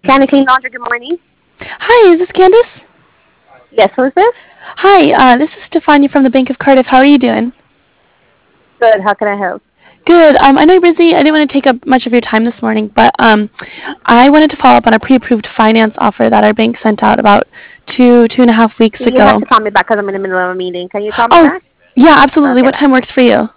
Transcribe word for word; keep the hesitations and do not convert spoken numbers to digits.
Candy Clean Laundry, good morning. Hi, is this Candace? Yes, who's this? Hi, uh, this is Stefania from the Bank of Cardiff. How are you doing? Good, how can I help? Good. Um, I know you're busy. I didn't want to take up much of your time this morning, but um, I wanted to follow up on a pre-approved finance offer that our bank sent out about two, two and a half weeks You have ago. to call me back because I'm in the middle of a meeting. Can you call me Oh, back? yeah, absolutely. Okay, What bye. time works for you?